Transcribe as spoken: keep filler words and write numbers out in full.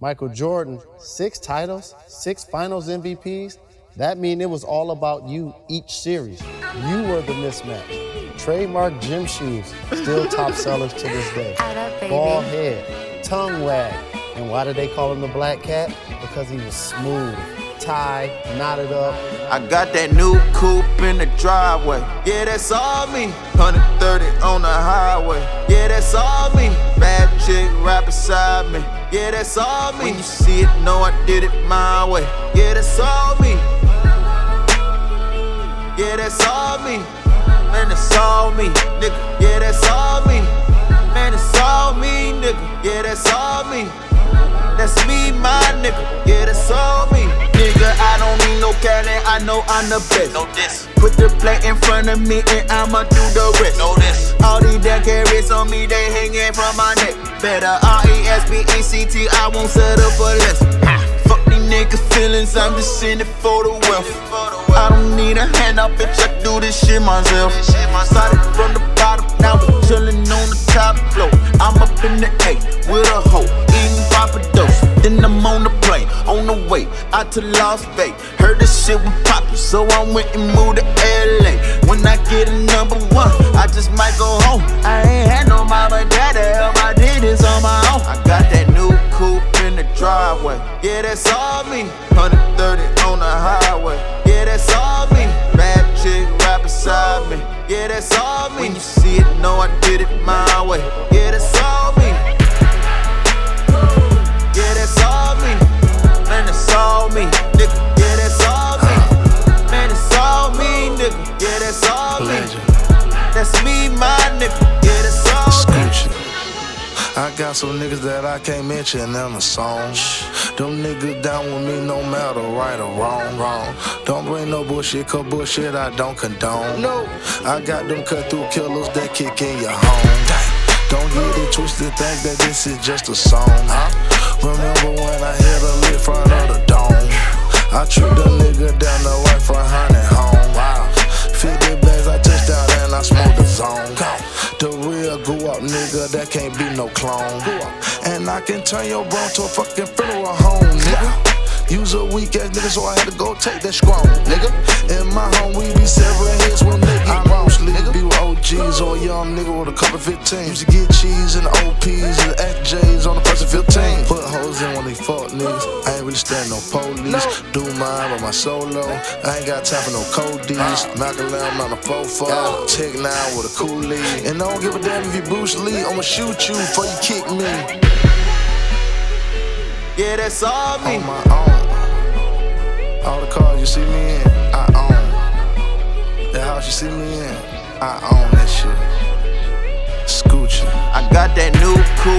Michael Jordan, six titles, six finals M V Ps. That mean it was all about you each series. You were the mismatch. Trademark gym shoes, still top sellers to this day. Bald head, tongue wag. And why did they call him the Black Cat? Because he was smooth, tied, knotted up. I got that new coupe in the driveway. Yeah, that's all me. one thirty on the highway. Yeah, that's all me. Bad chick right beside me. Yeah, that's all me. When you see it, know I did it my way. Yeah, that's all me. Yeah, that's all me. Man, that's all me, nigga. Yeah, that's all me. Man, it's all me, nigga. Yeah, that's all me. That's me, my nigga. Yeah, that's all me. Nigga, I don't need no Cali, I know I'm the best. Know this. Put the plate in front of me and I'ma do the rest. Know this. All these damn carrots on me, they hanging from my neck. Better R E S P E C T, I won't settle for less. Fuck these niggas' feelings, I'm just in it for the wealth. I don't need a handout, bitch, I do this shit myself. Started from the bottom, now we chillin' on the top floor. I'm up in the A with a hoe, eating Papa Dose. Then I'm on the plane, on the way out to Las Vegas. Heard this shit was poppin', so I went and moved to L A. When I get a number one, I just might go home. I ain't had no mama and daddy, help, I did this on my own. I got that new coupe in the driveway. Yeah, that's all me. one thirty on the highway. Yeah, that's all me. Bad chick right beside me. Yeah, that's all me. When you see it, know I did it my way. Yeah, that's all me. Yeah, that's all me. Man, that's all me, nigga. Yeah, that's all me. Man, it's all me, nigga. Yeah, that's all me. That's me, my nigga. Yeah, that's all me. I got some niggas that I can't mention in the song. Them niggas down with me no matter right or wrong, wrong. Don't bring no bullshit, cause bullshit I don't condone. No, I got them cut through killers that kick in your home. Don't get it twisted, think that this is just a song. Remember when I hit a lick front of the dome? I tricked a nigga down the way for a hundred home. Wow, fifty bags I touched down and I smoked the zone. The real go up nigga, that can't be no clone. And I can turn your bro to a fucking funeral home, nigga. Use a weak ass nigga, so I had to go take that scrum, nigga. In my home, we be severing heads when they get wrong, nigga. Be with O Gs or a young nigga with a couple fifteen. Used to get cheese and the O Ps and the X Js on the first and fifteen. Put hoes in when they fuck niggas. I ain't really stand no police. Do mine with my solo. I ain't got time for no Codies. Macalam on a fofo. Tech nine with a coolie. And I don't give a damn if you Bruce Lee. I'ma shoot you before you kick me. Yeah, that's all me. On my own. All the cars you see me in, I own. The house you see me in, I own that shit. Scoochie. I got that new coupe